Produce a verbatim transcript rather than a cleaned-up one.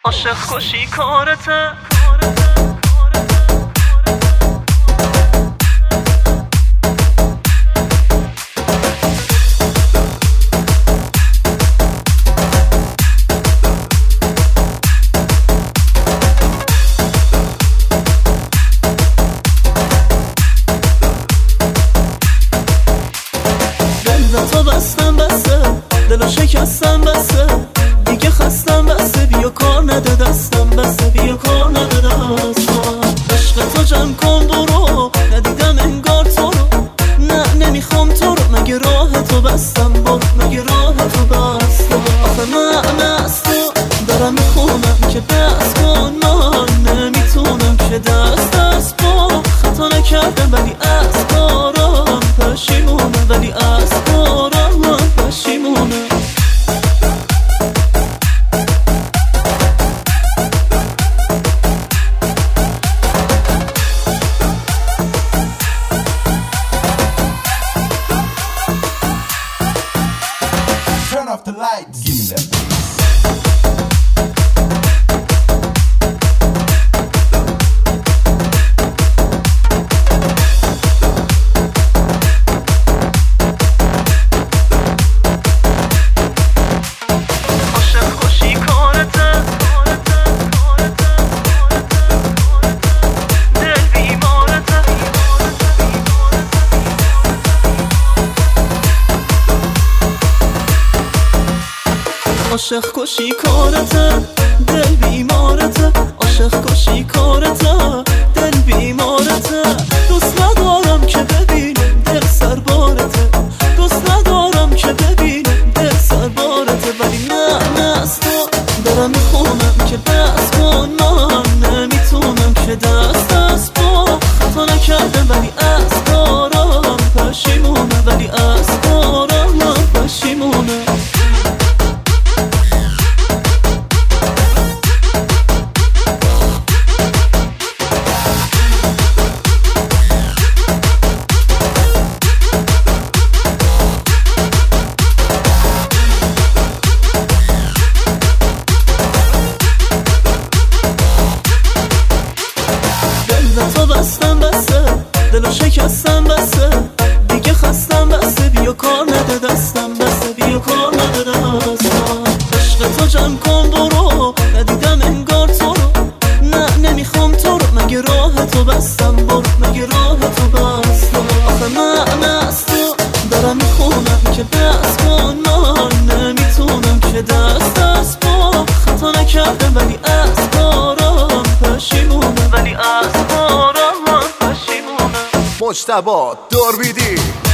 عاشق کشی کارته تو بستم بسته دلو شکستم بسته دیگه خستم بسته بیا کار نده دستم بسته بیا کار نده دستم عشق تو جمع کن برو ندیدم انگار تو رو نه نمیخوام تو رو مگه راه تو بستم برو مگه راه تو بستم آخه من از تو دارم میخونم که بس کن من نمیتونم که دست دست با خطا نکردم ولی از کارم پشیمونم ولی از کارم پشیمونم Turn off the lights. Give me that beat. عاشق کشی کارته دل بیمارته عاشق کشی کارته دل بیمارته دوست ندارم که ببینم دل سربارته دوست ندارم که ببینم دل سربارته ولی نه نه از تو دارم میخونم که بس کن من نمیتونم که دست دست با خطا نکردم ولی از کارم پشیمونم ولی از کارم پشیمونم تو بستم بسته دلو شکستم بسته دیگه خستم بسته بیا کار نده دستم بسته بیا کار نده دستم عشق تو جمع کن برو ندیدم انگار تو رو نه نمیخوام تو رو مگه راه تو بستم برو مگه راه تو بستم آخه من از تو دارم میخونم که بس کن من نمیتونم که دست دست با خطا نکردم ولی از کارم پشیمونم ولی از کارم مجتبی دوربیدی